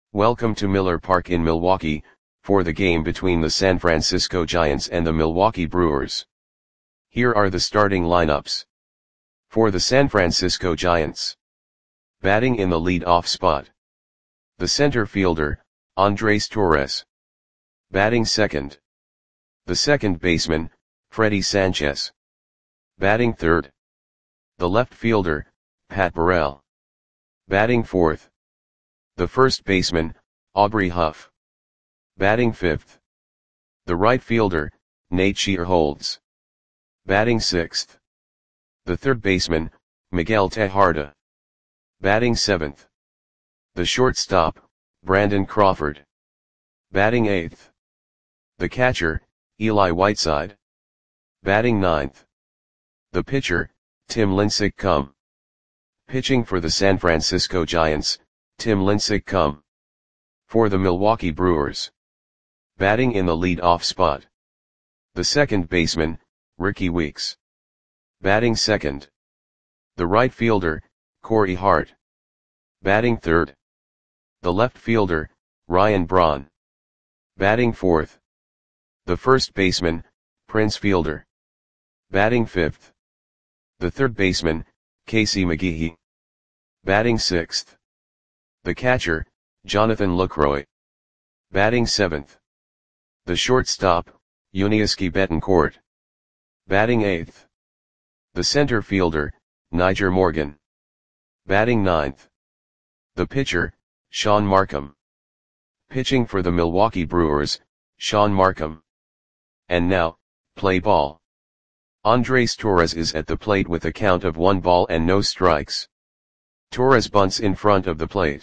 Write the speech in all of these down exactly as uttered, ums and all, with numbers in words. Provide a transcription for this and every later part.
Welcome to Miller Park in Milwaukee, for the game between the San Francisco Giants and the Milwaukee Brewers. Here are the starting lineups. For the San Francisco Giants. Batting in the lead-off spot. The center fielder, Andres Torres. Batting second. The second baseman, Freddie Sanchez. Batting third. The left fielder, Pat Burrell. Batting fourth. The first baseman, Aubrey Huff. Batting fifth. The right fielder, Nate Shearholtz. Batting sixth. The third baseman, Miguel Tejada. Batting seventh. The shortstop, Brandon Crawford. Batting eighth. The catcher, Eli Whiteside. Batting ninth. The pitcher, Tim Lincecum. Pitching for the San Francisco Giants, Tim Lincecum. For the Milwaukee Brewers. Batting in the lead-off spot. The second baseman, Rickie Weeks. Batting second. The right fielder, Corey Hart. Batting third. The left fielder, Ryan Braun. Batting fourth. The first baseman, Prince Fielder. Batting fifth. The third baseman, Casey McGehee. Batting sixth. The catcher, Jonathan Lucroy. Batting seventh. The shortstop, Yuniesky Betancourt. Batting eighth. The center fielder, Nyjer Morgan. Batting ninth. The pitcher, Sean Markham. Pitching for the Milwaukee Brewers, Sean Markham. And now, play ball. Andres Torres is at the plate with a count of one ball and no strikes. Torres bunts in front of the plate.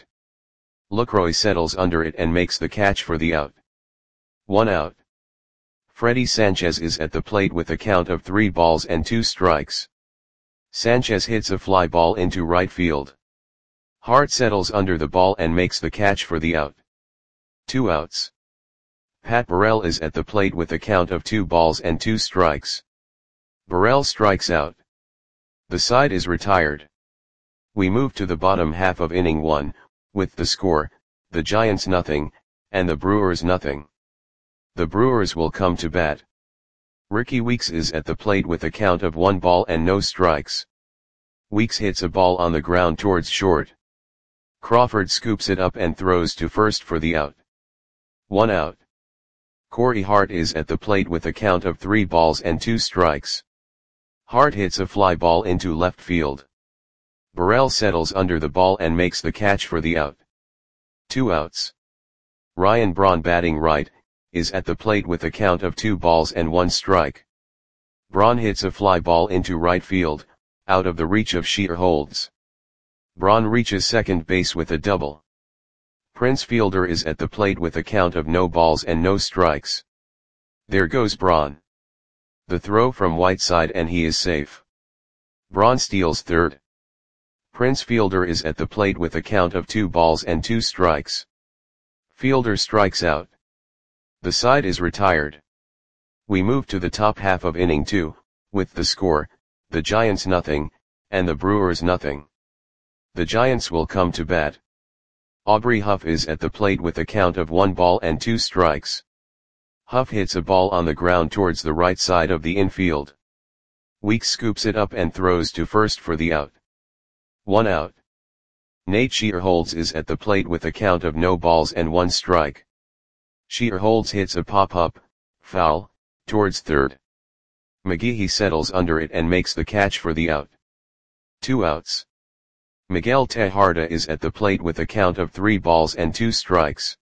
Lucroy settles under it and makes the catch for the out. One out. Freddie Sanchez is at the plate with a count of three balls and two strikes. Sanchez hits a fly ball into right field. Hart settles under the ball and makes the catch for the out. Two outs. Pat Burrell is at the plate with a count of two balls and two strikes. Burrell strikes out. The side is retired. We move to the bottom half of inning one, with the score, the Giants nothing, and the Brewers nothing. The Brewers will come to bat. Rickie Weeks is at the plate with a count of one ball and no strikes. Weeks hits a ball on the ground towards short. Crawford scoops it up and throws to first for the out. One out. Corey Hart is at the plate with a count of three balls and two strikes. Hart hits a fly ball into left field. Burrell settles under the ball and makes the catch for the out. Two outs. Ryan Braun, batting right, is at the plate with a count of two balls and one strike. Braun hits a fly ball into right field, out of the reach of Shearholtz. Braun reaches second base with a double. Prince Fielder is at the plate with a count of no balls and no strikes. There goes Braun. The throw from Whiteside and he is safe. Braun steals third. Prince Fielder is at the plate with a count of two balls and two strikes. Fielder strikes out. The side is retired. We move to the top half of inning two, with the score, the Giants nothing, and the Brewers nothing. The Giants will come to bat. Aubrey Huff is at the plate with a count of one ball and two strikes. Huff hits a ball on the ground towards the right side of the infield. Weeks scoops it up and throws to first for the out. One out. Nate Shearholtz is at the plate with a count of no balls and one strike. Shearholtz hits a pop-up, foul, towards third. McGehee settles under it and makes the catch for the out. Two outs. Miguel Tejada is at the plate with a count of three balls and two strikes.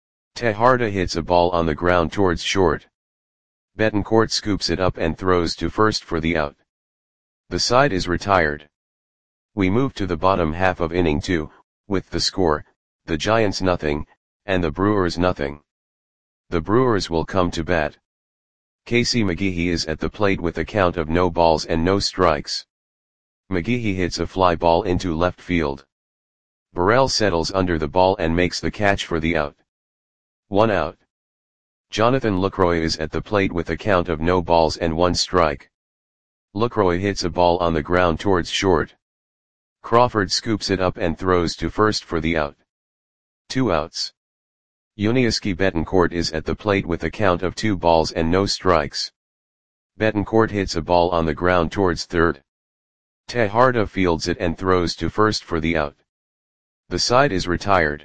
Tejada hits a ball on the ground towards short. Betancourt scoops it up and throws to first for the out. The side is retired. We move to the bottom half of inning two, with the score, the Giants nothing, and the Brewers nothing. The Brewers will come to bat. Casey McGehee is at the plate with a count of no balls and no strikes. McGehee hits a fly ball into left field. Burrell settles under the ball and makes the catch for the out. One out. Jonathan Lucroy is at the plate with a count of no balls and one strike. Lucroy hits a ball on the ground towards short. Crawford scoops it up and throws to first for the out. Two outs. Yuniesky Betancourt is at the plate with a count of two balls and no strikes. Betancourt hits a ball on the ground towards third. Tejada fields it and throws to first for the out. The side is retired.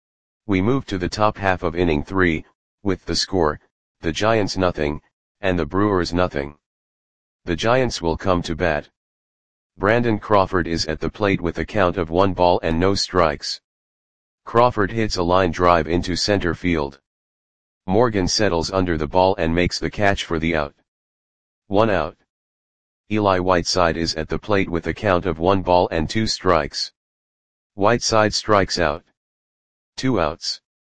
We move to the top half of inning three, with the score, the Giants nothing, and the Brewers nothing. The Giants will come to bat. Brandon Crawford is at the plate with a count of one ball and no strikes. Crawford hits a line drive into center field. Morgan settles under the ball and makes the catch for the out. One out. Eli Whiteside is at the plate with a count of one ball and two strikes. Whiteside strikes out. Two outs.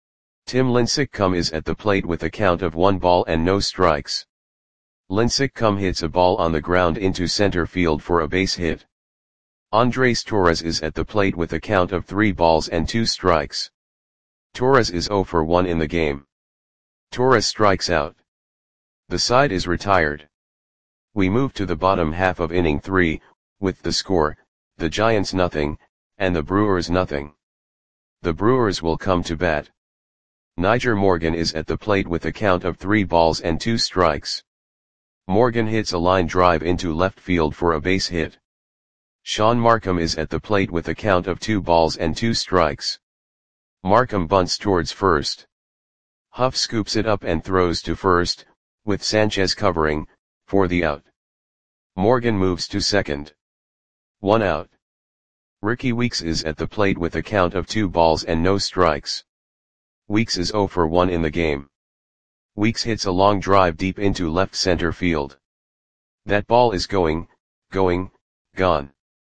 Tim Lincecum is at the plate with a count of one ball and no strikes. Lincecum hits a ball on the ground into center field for a base hit. Andres Torres is at the plate with a count of three balls and two strikes. Torres is zero for one in the game. Torres strikes out. The side is retired. We move to the bottom half of inning three, with the score, the Giants nothing, and the Brewers nothing. The Brewers will come to bat. Nyjer Morgan is at the plate with a count of three balls and two strikes. Morgan hits a line drive into left field for a base hit. Sean Markham is at the plate with a count of two balls and two strikes. Markham bunts towards first. Huff scoops it up and throws to first, with Sanchez covering, for the out. Morgan moves to second. One out. Ricky Weeks is at the plate with a count of two balls and no strikes. Weeks is zero for one in the game. Weeks hits a long drive deep into left center field. That ball is going, going, gone.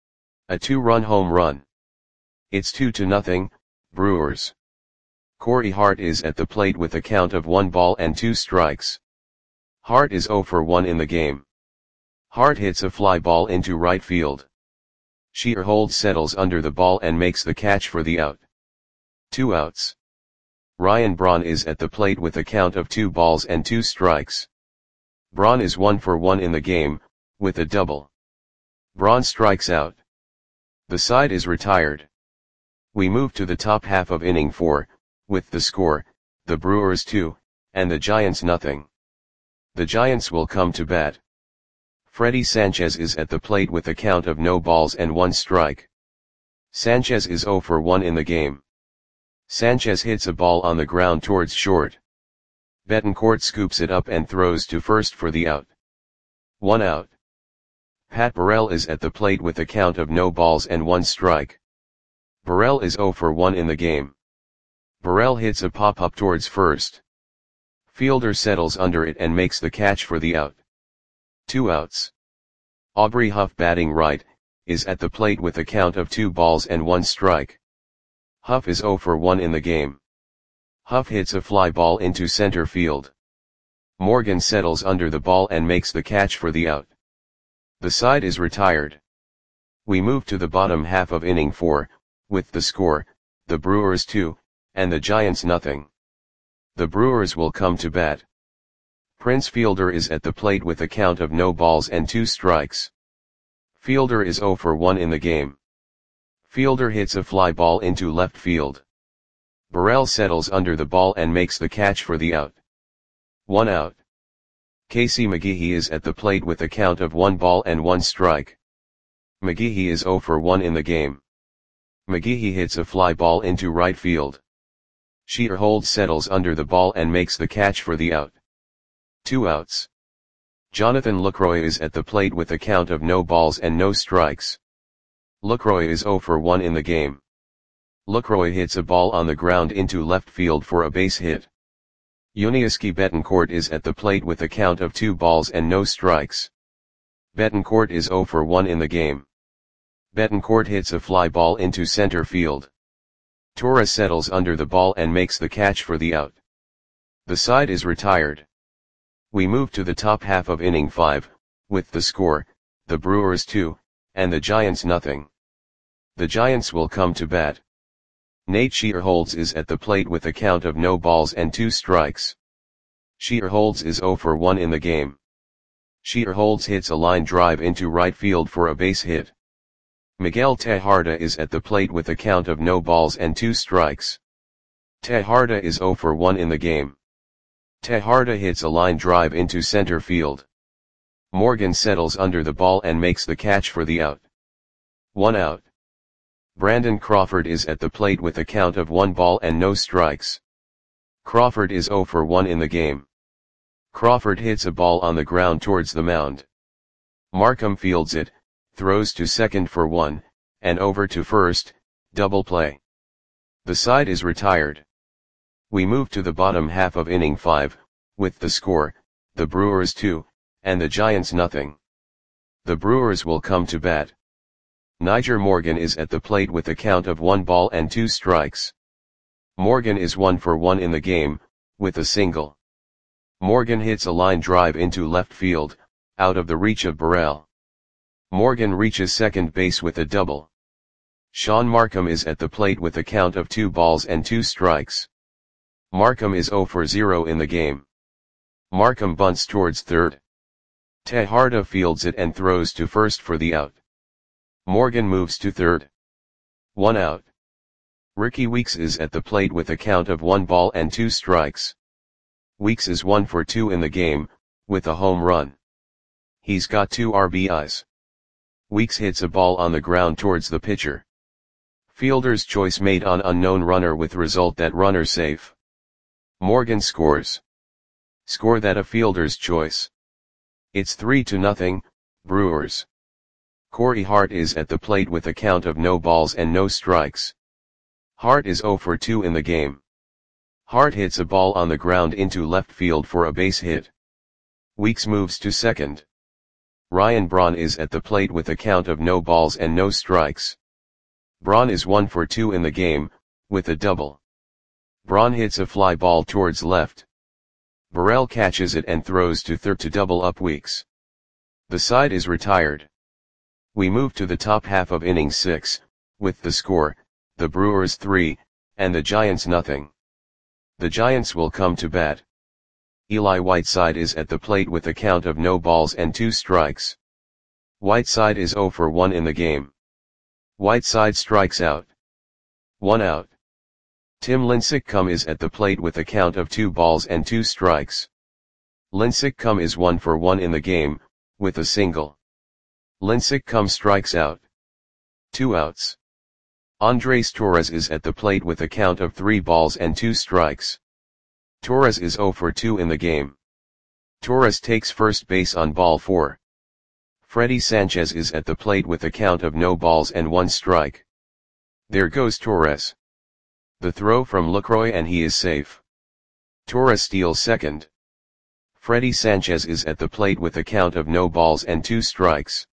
A two-run home run. It's two to nothing, Brewers. Corey Hart is at the plate with a count of one ball and two strikes. Hart is zero for one in the game. Hart hits a fly ball into right field. Shearhold settles under the ball and makes the catch for the out. Two outs. Ryan Braun is at the plate with a count of two balls and two strikes. Braun is one for one in the game, with a double. Braun strikes out. The side is retired. We move to the top half of inning four, with the score, the Brewers two, and the Giants nothing. The Giants will come to bat. Freddie Sanchez is at the plate with a count of no balls and one strike. Sanchez is zero for one in the game. Sanchez hits a ball on the ground towards short. Betancourt scoops it up and throws to first for the out. One out. Pat Burrell is at the plate with a count of no balls and one strike. Burrell is zero for one in the game. Burrell hits a pop-up towards first. Fielder settles under it and makes the catch for the out. Two outs. Aubrey Huff, batting right, is at the plate with a count of two balls and one strike. Huff is zero for one in the game. Huff hits a fly ball into center field. Morgan settles under the ball and makes the catch for the out. The side is retired. We move to the bottom half of inning four, with the score, the Brewers two, and the Giants nothing. The Brewers will come to bat. Prince Fielder is at the plate with a count of no balls and two strikes. Fielder is zero for one in the game. Fielder hits a fly ball into left field. Burrell settles under the ball and makes the catch for the out. One out. Casey McGehee is at the plate with a count of one ball and one strike. McGehee is zero for one in the game. McGehee hits a fly ball into right field. Shearhold settles under the ball and makes the catch for the out. Two outs. Jonathan Lucroy is at the plate with a count of no balls and no strikes. Lucroy is zero for one in the game. Lucroy hits a ball on the ground into left field for a base hit. Yuniesky Betancourt is at the plate with a count of two balls and no strikes. Betancourt is zero for one in the game. Betancourt hits a fly ball into center field. Torres settles under the ball and makes the catch for the out. The side is retired. We move to the top half of inning five, with the score, the Brewers two, and the Giants nothing. The Giants will come to bat. Nate Shearholds is at the plate with a count of no balls and two strikes. Shearholds is zero for one in the game. Shearholds hits a line drive into right field for a base hit. Miguel Tejada is at the plate with a count of no balls and two strikes. Tejarda is zero for one in the game. Tejarda hits a line drive into center field. Morgan settles under the ball and makes the catch for the out. One out. Brandon Crawford is at the plate with a count of one ball and no strikes. Crawford is zero for one in the game. Crawford hits a ball on the ground towards the mound. Markham fields it, throws to second for one, and over to first, double play. The side is retired. We move to the bottom half of inning five, with the score, the Brewers two, and the Giants nothing. The Brewers will come to bat. Nyjer Morgan is at the plate with a count of one ball and two strikes. Morgan is one for one in the game, with a single. Morgan hits a line drive into left field, out of the reach of Burrell. Morgan reaches second base with a double. Sean Markham is at the plate with a count of two balls and two strikes. Markham is zero for zero in the game. Markham bunts towards third. Tejarda fields it and throws to first for the out. Morgan moves to third. One out. Ricky Weeks is at the plate with a count of one ball and two strikes. Weeks is one for two in the game, with a home run. He's got two R B Is. Weeks hits a ball on the ground towards the pitcher. Fielder's choice made on unknown runner with result that runner safe. Morgan scores. Score that a fielder's choice. It's three to nothing, Brewers. Corey Hart is at the plate with a count of no balls and no strikes. Hart is zero for two in the game. Hart hits a ball on the ground into left field for a base hit. Weeks moves to second. Ryan Braun is at the plate with a count of no balls and no strikes. Braun is one for two in the game, with a double. Braun hits a fly ball towards left. Burrell catches it and throws to third to double up Weeks. The side is retired. We move to the top half of inning six, with the score, the Brewers three, and the Giants nothing. The Giants will come to bat. Eli Whiteside is at the plate with a count of no balls and two strikes. Whiteside is zero for one in the game. Whiteside strikes out. One out. Tim Lincecum is at the plate with a count of two balls and two strikes. Lincecum is one for one in the game, with a single. Lincecum strikes out. Two outs. Andres Torres is at the plate with a count of three balls and two strikes. Torres is zero for two in the game. Torres takes first base on ball four. Freddy Sanchez is at the plate with a count of no balls and one strike. There goes Torres. The throw from Lucroy and he is safe. Torres steals second. Freddy Sanchez is at the plate with a count of no balls and two strikes.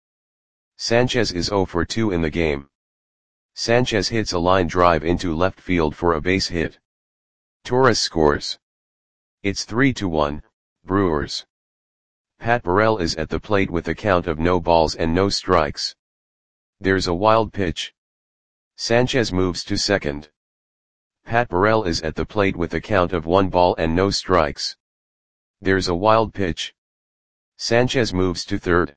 Sanchez is zero for two in the game. Sanchez hits a line drive into left field for a base hit. Torres scores. It's three to one, Brewers. Pat Burrell is at the plate with a count of no balls and no strikes. There's a wild pitch. Sanchez moves to second. Pat Burrell is at the plate with a count of one ball and no strikes. There's a wild pitch. Sanchez moves to third.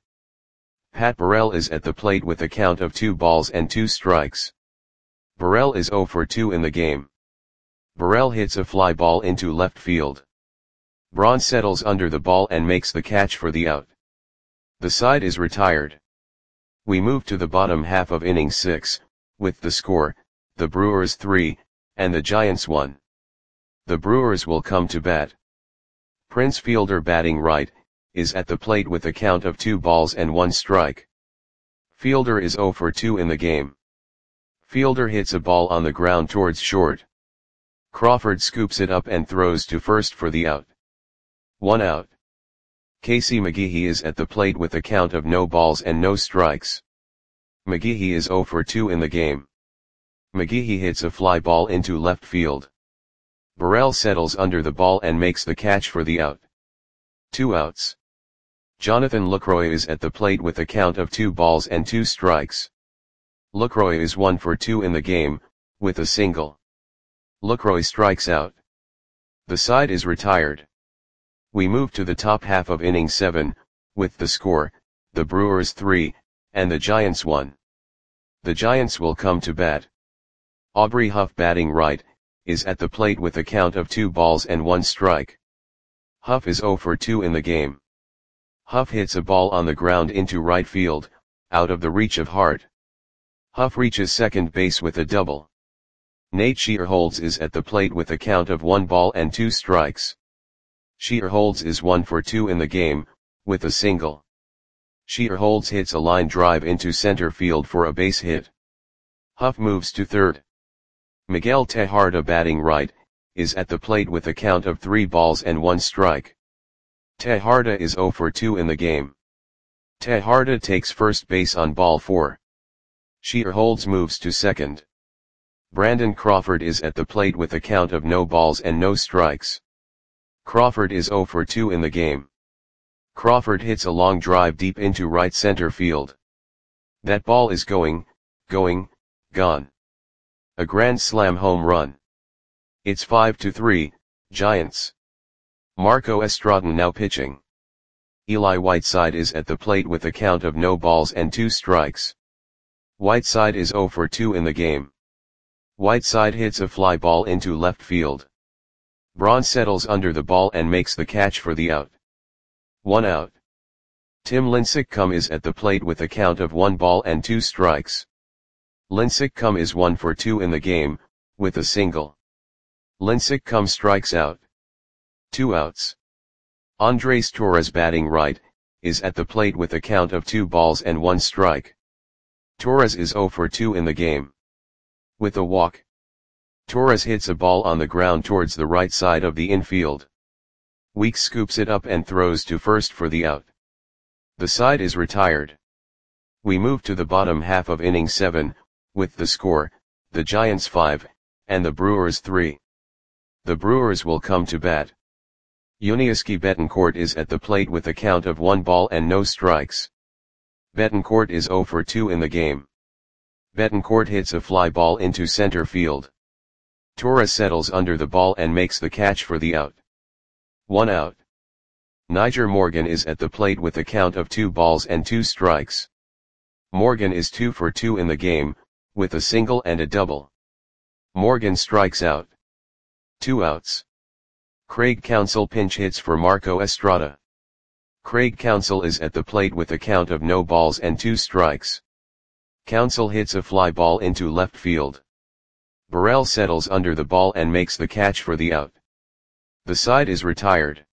Pat Burrell is at the plate with a count of two balls and two strikes. Burrell is zero for two in the game. Burrell hits a fly ball into left field. Braun settles under the ball and makes the catch for the out. The side is retired. We move to the bottom half of inning six, with the score, the Brewers three, and the Giants one. The Brewers will come to bat. Prince Fielder batting right, is at the plate with a count of two balls and one strike. Fielder is zero for two in the game. Fielder hits a ball on the ground towards short. Crawford scoops it up and throws to first for the out. One out. Casey McGehee is at the plate with a count of no balls and no strikes. McGehee is zero for two in the game. McGehee hits a fly ball into left field. Burrell settles under the ball and makes the catch for the out. Two outs. Jonathan Lucroy is at the plate with a count of two balls and two strikes. Lucroy is one for two in the game, with a single. Lucroy strikes out. The side is retired. We move to the top half of inning seven, with the score, the Brewers three, and the Giants one. The Giants will come to bat. Aubrey Huff batting right, is at the plate with a count of two balls and one strike. Huff is zero for two in the game. Huff hits a ball on the ground into right field, out of the reach of Hart. Huff reaches second base with a double. Nate Shearholds is at the plate with a count of one ball and two strikes. Shearholds is one for two in the game, with a single. Shearholds hits a line drive into center field for a base hit. Huff moves to third. Miguel Tejada, batting right, is at the plate with a count of three balls and one strike. Tejada is zero for two in the game. Tejada takes first base on ball four. Shearholds moves to second. Brandon Crawford is at the plate with a count of no balls and no strikes. Crawford is zero for two in the game. Crawford hits a long drive deep into right center field. That ball is going, going, gone. A grand slam home run. It's five to three, Giants. Marco Estrada now pitching. Eli Whiteside is at the plate with a count of no balls and two strikes. Whiteside is zero for two in the game. Whiteside hits a fly ball into left field. Braun settles under the ball and makes the catch for the out. One out. Tim Lincecum is at the plate with a count of one ball and two strikes. Lincecum is one for two in the game, with a single. Lincecum strikes out. Two outs. Andres Torres, batting right, is at the plate with a count of two balls and one strike. Torres is zero for two in the game. With a walk. Torres hits a ball on the ground towards the right side of the infield. Weeks scoops it up and throws to first for the out. The side is retired. We move to the bottom half of inning seven, with the score, the Giants five, and the Brewers three. The Brewers will come to bat. Yuniesky Betancourt is at the plate with a count of one ball and no strikes. Betancourt is zero for two in the game. Betancourt hits a fly ball into center field. Torres settles under the ball and makes the catch for the out. One out. Niger Morgan is at the plate with a count of two balls and two strikes. Morgan is two for two in the game, with a single and a double. Morgan strikes out. Two outs. Craig Counsell pinch hits for Marco Estrada. Craig Counsell is at the plate with a count of no balls and two strikes. Counsell hits a fly ball into left field. Burrell settles under the ball and makes the catch for the out. The side is retired.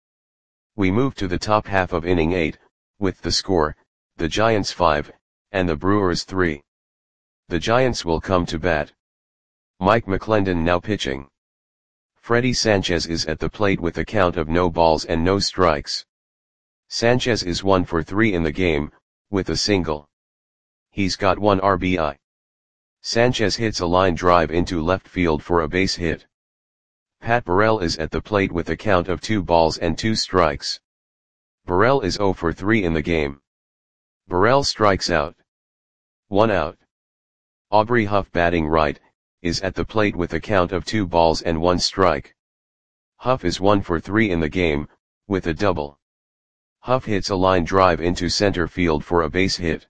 We move to the top half of inning eight, with the score, the Giants five, and the Brewers three. The Giants will come to bat. Mike McClendon now pitching. Freddie Sanchez is at the plate with a count of no balls and no strikes. Sanchez is one for three in the game, with a single. He's got one R B I. Sanchez hits a line drive into left field for a base hit. Pat Burrell is at the plate with a count of two balls and two strikes. Burrell is zero for three in the game. Burrell strikes out. One out. Aubrey Huff, batting right, is at the plate with a count of two balls and one strike. Huff is one for three in the game, with a double. Huff hits a line drive into center field for a base hit.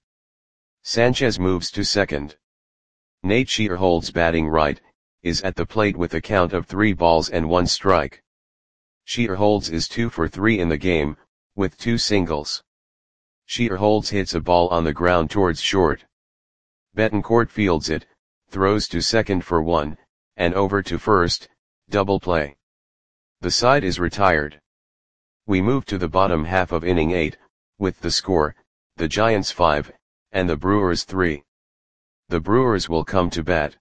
Sanchez moves to second. Nate Shearholds, batting right, is at the plate with a count of three balls and one strike. Shearholds is two for three in the game, with two singles. Shearholds hits a ball on the ground towards short. Betancourt fields it, throws to second for one, and over to first, double play. The side is retired. We move to the bottom half of inning eight, with the score, the Giants five, and the Brewers three. The Brewers will come to bat.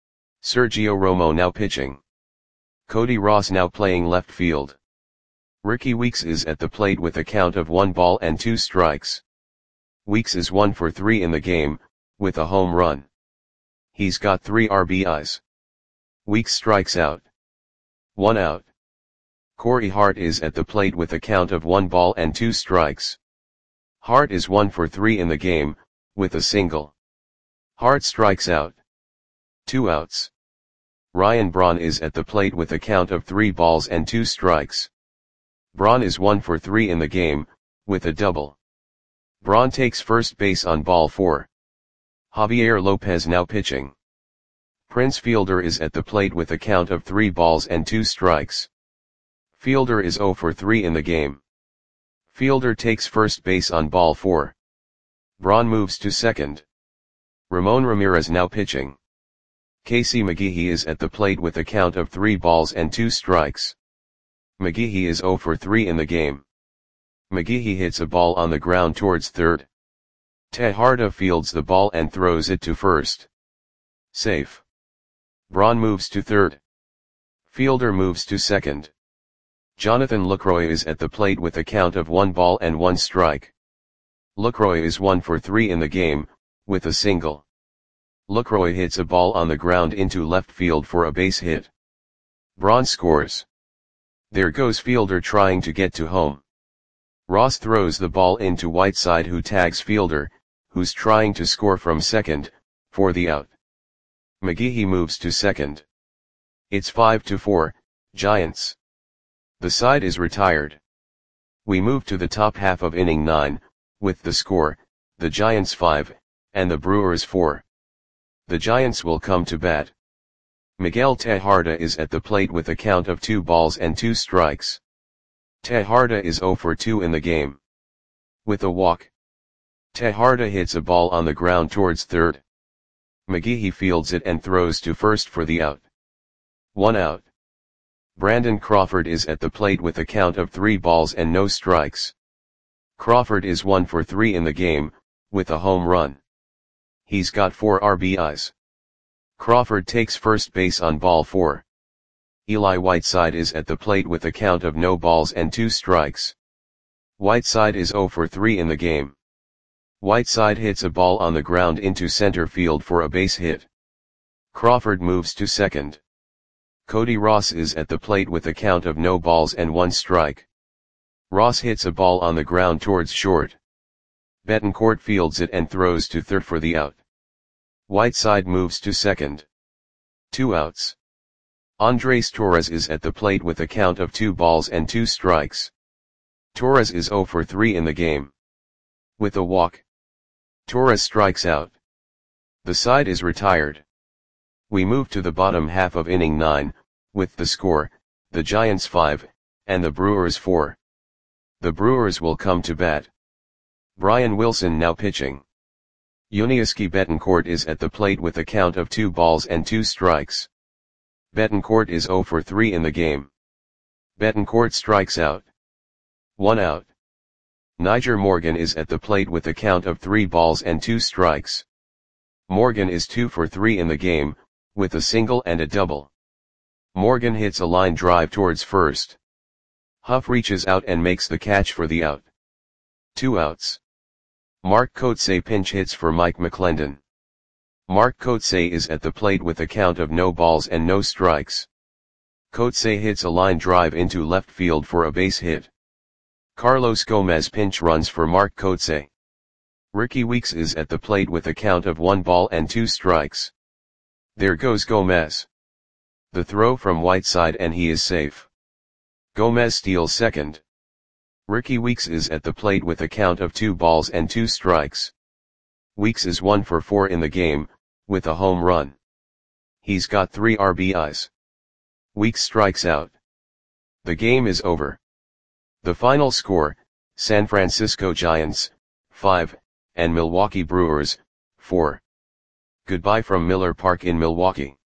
Sergio Romo now pitching. Cody Ross now playing left field. Ricky Weeks is at the plate with a count of one ball and two strikes. Weeks is one for three in the game, with a home run. He's got three R B Is. Weeks strikes out. One out. Corey Hart is at the plate with a count of one ball and two strikes. Hart is one for three in the game, with a single. Hart strikes out. Two outs. Ryan Braun is at the plate with a count of three balls and two strikes. Braun is one for three in the game, with a double. Braun takes first base on ball four. Javier Lopez now pitching. Prince Fielder is at the plate with a count of three balls and two strikes. Fielder is zero for three in the game. Fielder takes first base on ball four. Braun moves to second. Ramon Ramirez now pitching. Casey McGehee is at the plate with a count of three balls and two strikes. McGehee is zero for three in the game. McGehee hits a ball on the ground towards third. Tejada fields the ball and throws it to first. Safe. Braun moves to third. Fielder moves to second. Jonathan Lucroy is at the plate with a count of one ball and one strike. Lucroy is one for three in the game, with a single. Lucroy hits a ball on the ground into left field for a base hit. Braun scores. There goes Fielder trying to get to home. Ross throws the ball into Whiteside, who tags Fielder, who's trying to score from second, for the out. McGehee moves to second. It's five to four, Giants. The side is retired. We move to the top half of inning nine, with the score, the Giants five, and the Brewers four. The Giants will come to bat. Miguel Tejada is at the plate with a count of two balls and two strikes. Tejada is zero for two in the game. With a walk. Tejada hits a ball on the ground towards third. McGehee fields it and throws to first for the out. One out. Brandon Crawford is at the plate with a count of three balls and no strikes. Crawford is one for three in the game, with a home run. He's got four R B Is. Crawford takes first base on ball four. Eli Whiteside is at the plate with a count of no balls and two strikes. Whiteside is zero for three in the game. Whiteside hits a ball on the ground into center field for a base hit. Crawford moves to second. Cody Ross is at the plate with a count of no balls and one strike. Ross hits a ball on the ground towards short. Betancourt fields it and throws to third for the out. Whiteside moves to second. Two outs. Andres Torres is at the plate with a count of two balls and two strikes. Torres is zero for three in the game. With a walk. Torres strikes out. The side is retired. We move to the bottom half of inning nine, with the score, the Giants five, and the Brewers four. The Brewers will come to bat. Brian Wilson now pitching. Yuniesky Betancourt is at the plate with a count of two balls and two strikes. Betancourt is zero for three in the game. Betancourt strikes out. One out. Niger Morgan is at the plate with a count of three balls and two strikes. Morgan is two for three in the game, with a single and a double. Morgan hits a line drive towards first. Huff reaches out and makes the catch for the out. Two outs. Mark Kotsay pinch hits for Mike McClendon. Mark Kotsay is at the plate with a count of no balls and no strikes. Kotsay hits a line drive into left field for a base hit. Carlos Gomez pinch runs for Mark Kotsay. Ricky Weeks is at the plate with a count of one ball and two strikes. There goes Gomez. The throw from Whiteside and he is safe. Gomez steals second. Ricky Weeks is at the plate with a count of two balls and two strikes. Weeks is one for four in the game, with a home run. He's got three R B Is. Weeks strikes out. The game is over. The final score, San Francisco Giants, five, and Milwaukee Brewers, four. Goodbye from Miller Park in Milwaukee.